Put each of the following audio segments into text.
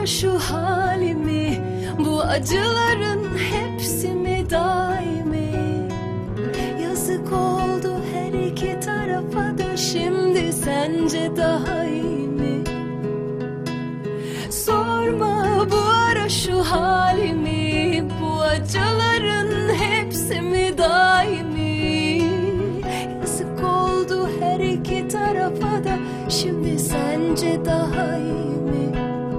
ara şu halimi, bu acıların hepsi mi daimi? Yazık oldu her iki tarafa da, şimdi sence daha iyi mi? Sorma bu ara şu halimi, bu acıların hepsi mi daimi? Yazık oldu her iki tarafa da, şimdi sence daha iyi mi?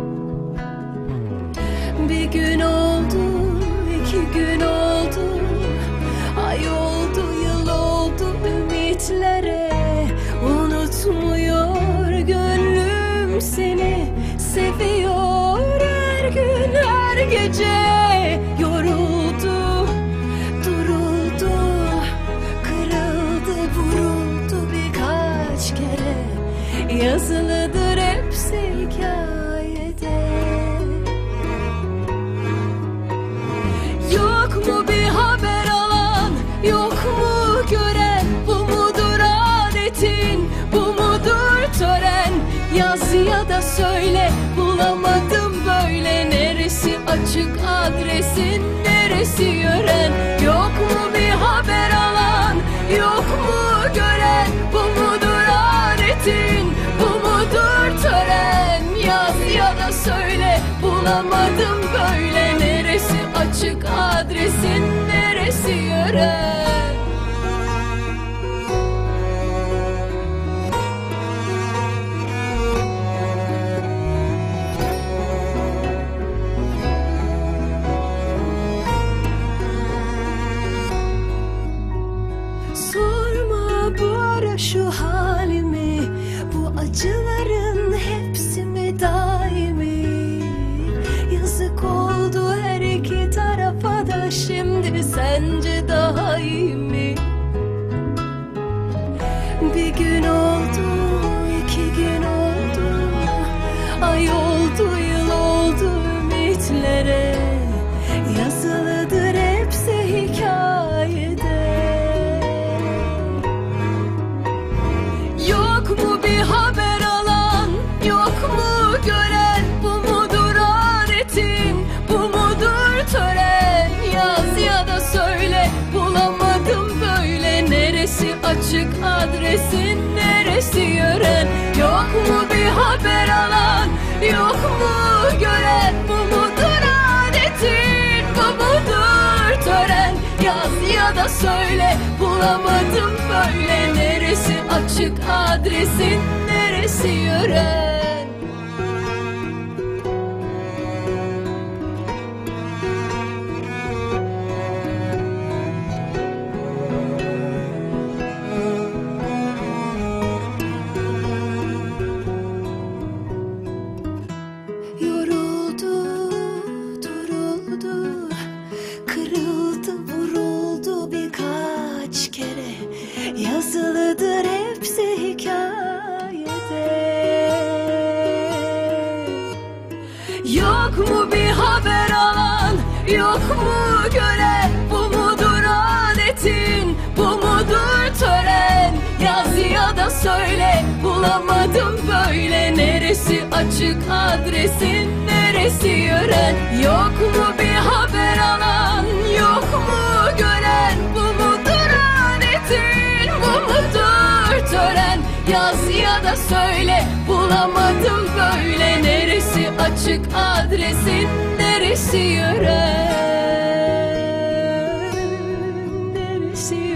Bir gün oldu, iki gün oldu, ay oldu, yıl oldu ümitlere. Unutmuyor gönlüm seni, seviyor her gün her gece. Yoruldu, duruldu, kırıldı, vuruldu birkaç kere. Yazılıdır hepsi hikayede. Yok mu bir haber alan, yok mu gören? Bu mudur adetin, bu mudur tören? Yaz ya da söyle, bulamadım böyle. Neresi açık adresin, neresi yören? Yok mu bir haber alan, yok mu gören? Bu mudur adetin, bu mudur tören? Yaz ya da söyle, bulamadım böyle. Neresi açık adresin, neresi yören? Sorma bu ara şu halimi, bu acıların hepsi mi daimi? Yazık oldu her iki tarafa da, şimdi sence daha iyi mi? Bir gün oldu, iki gün oldu, ay oldu, yıl oldu ümitlere. Yazılıdır hepsi hikayede. Yok mu bir haber alan, yok mu gören? Bu mudur adetin, bu mudur tören? Yaz ya da söyle, bulamadım böyle. Neresi açık adresin, neresi yören? Yok mu bir haber alan, yok mu gören? Bu mudur adetin, bu mudur tören? Yaz ya da söyle, bulamadım böyle. Neresi açık adresin, neresi yören? Yoruldu, duruldu, kırıldı, vuruldu birkaç kere. Yazılıdır hepsi hikayede. Yok mu bir haber alan, yok mu gören? Bu mudur adetin, bu mudur tören? Yaz ya da söyle, bulamadım böyle. Neresi açık adresin, neresi yören? Yok mu bir haber alan, yok mu gören? Bu mudur adetin, bu mudur tören? Yaz ya da söyle, bulamadım böyle. Neresi açık adresin, neresi yören? Neresi